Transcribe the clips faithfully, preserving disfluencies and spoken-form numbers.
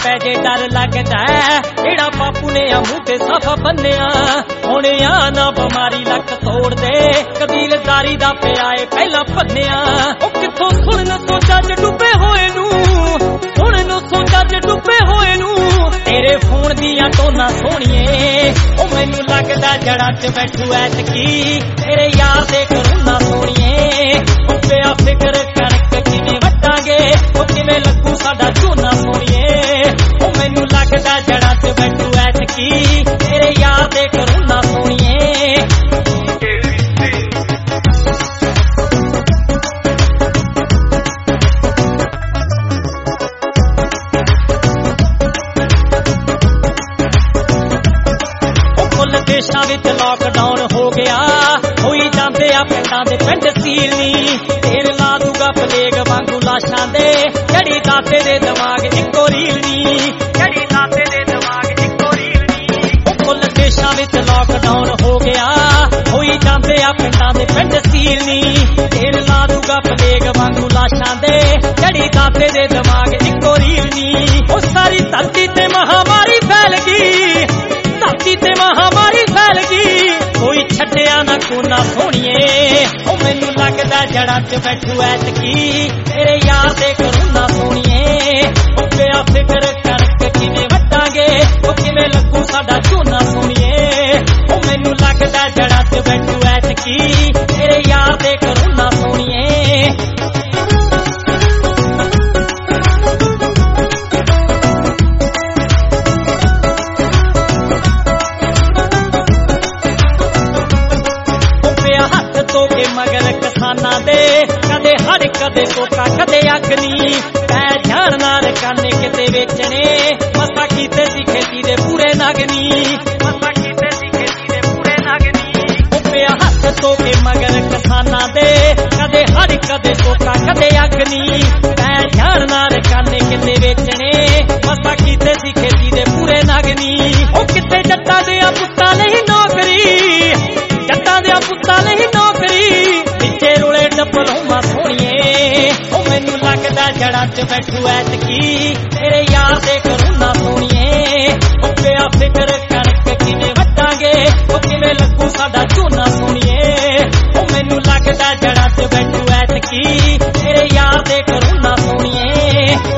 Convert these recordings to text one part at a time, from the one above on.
पै जे डर लगदा जेड़ा बापू ने मूंह ते साफा बन्निया हुण आ ना बमारी लक तोड़ दे कबीलदारी दा पिया ए पहला भन्निया ओ किथों सुणन सोचा च डुबे होए नू सुणन सोचा च डुबे होए नू तेरे फोन दियां टोना सोहणिए ओ मैनू लगदा जड़ा च बैठू ऐतकी तेरे यार दे करूना सोहणिए ओ पिया फिकर करके किवें वटांगे ओ किवें लगू साडा झोना सोहणिए ओ मैनू लगदा जड़ा च बैठू ऐतकी तेरे यार दे करूना सोहणिए देशां विच लॉकडाउन हो गया होई जांदे आ पिंडां दे पिंड सील नी तेर ला दूगा पलेग वांगू लाशां दे जड़ी दाते दे दिमाग इक्को रील नी जड़ी दाते दे दिमाग इक्को रील नी ओ कुल देशां विच लॉकडाउन हो गया होई जांदे आ पिंडां दे पिंड सील नी तेर ला दूगा पलेग वांगू लाशां दे जड़ी दाते दे दिमाग इक्को रील नी ओ सारी धरती ते महामारी फैल गई धरती ते महामारी फैल गई कोई छड्डिया ना कोना सोहणिए ओ मैनू लगदा जड़ा च बैठू ऐतकी तेरे यार दे करूना सोहणिए ओ पिया फिकर करके किवें वटांगे ओ किवें लगू साडा झोना सोहणिए ओ मैनू लगदा जड़ा च बैठू ऐतकी तेरे यार दे करूना सोहणिए मगर किसाना दे कदे हड़ कदे सोका कदे अग्नी पै जान नार काने किते बेचने मसा कीते सी खेती दे पूरे नागनी मसा कीते सी खेती दे पूरे नागनी ओ पिया हत्थ तो के मगर किसाना दे कदे हड़ कदे सोका कदे अग्नी पै जान नार काने किते बेचने मसा कीते सी खेती दे पूरे नागनी ओ किते जट्टां दे पुत्तां नहीं नौकरी जट्टां दे पुत्तां नहीं नौकरी पिछे रोले डबलोमा सोहणिए ओ मैनू लगदा जड़ा च बैठू ऐतकी तेरे यार दे करूना सोहणिए ओ पिया फिकर करके किवें वटांगे ओ किवें लगू साडा झोना सोहणिए ओ मैनू लगदा जड़ा च बैठू ऐतकी तेरे यार दे करूना सोहणिए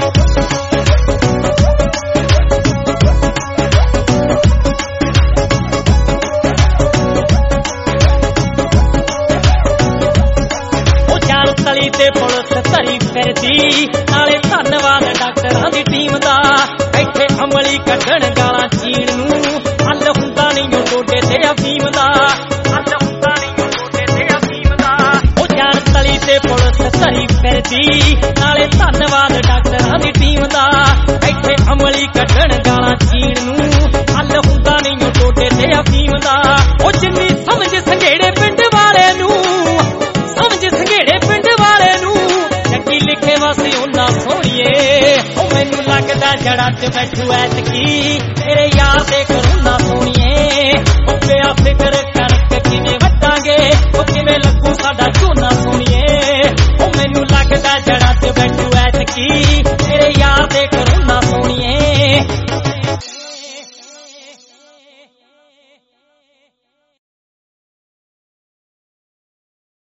तली ते पुलिस धरी फिरदी नाले धन्नवाद डॉक्टरां दी टीम दा इत्थे अमली कढण गालां चीण नूं हल हुंदा नहीं ओ डोडे ते अफीम दा हल हुंदा नहीं ओ डोडे ते अफीम दा ओ जान तली ते पुलिस धरी फिरदी नाले धन्नवाद डॉक्टरां दी टीम दा इत्थे अमली कढण गालां चीण नूं हल हुंदा नहीं ओ डोडे ते अफीम दा ओ जिन्नी समझ संघेड़े पिंड वाले नूं समझ संघेड़े पिंड वाले नूं जगी लिखे वासी उन्ना सोहणिए ओ मैनू लगदा जड़ा च बैठू ऐतकी तेरे यार दे करूना सोहणिए ओ पिया फिकर करके किवें वटांगे ओ किवें लगू साडा झोना सोहणिए ओ मैनू लगदा जड़ा च बैठू ऐतकी तेरे यार दे करूना सोहणिए